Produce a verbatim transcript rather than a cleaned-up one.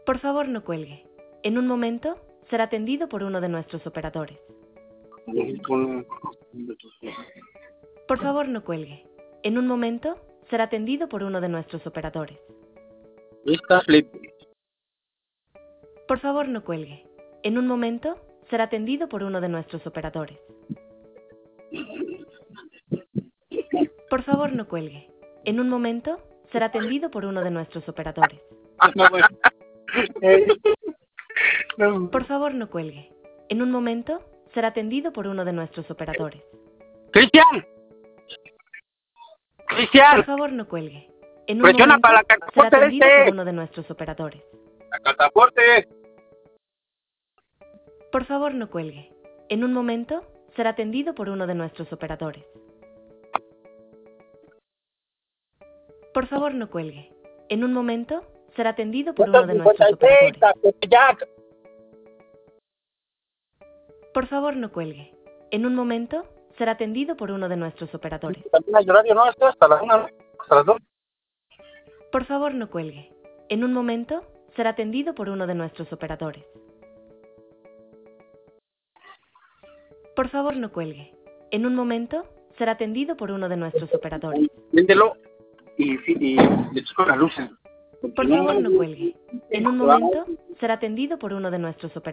Por favor, no cuelgue. En un momento será atendido por uno de nuestros operadores. Por favor, no cuelgue. En un momento será atendido por uno de nuestros operadores. Vista Flip. Por favor, no cuelgue. En un momento será atendido por uno de nuestros operadores. Por favor, no cuelgue. En un momento será atendido por uno de nuestros operadores. Por favor, no cuelgue. En un momento será atendido por uno de nuestros operadores. ¡Cristian! Por ¡Cristian! favor, no cuelgue. En un Presiona momento para la será cartaporte atendido este. por uno de nuestros operadores. ¡La cartaporte! Por favor, no cuelgue. En un momento será atendido por uno de nuestros operadores. Por favor, no cuelgue. En un momento será atendido por uno de nuestros operadores. Jack. Por favor, no cuelgue. En un momento será atendido por uno de nuestros operadores. También hay horario, ¿no? Esto hasta las una, hasta las dos. Por favor, no cuelgue. En un momento será atendido por uno de nuestros operadores. Por favor, no cuelgue. En un momento será atendido por uno de nuestros operadores. Véndelo y, y le checo las luces. Por favor, no cuelgue. En un momento será atendido por uno de nuestros operadores.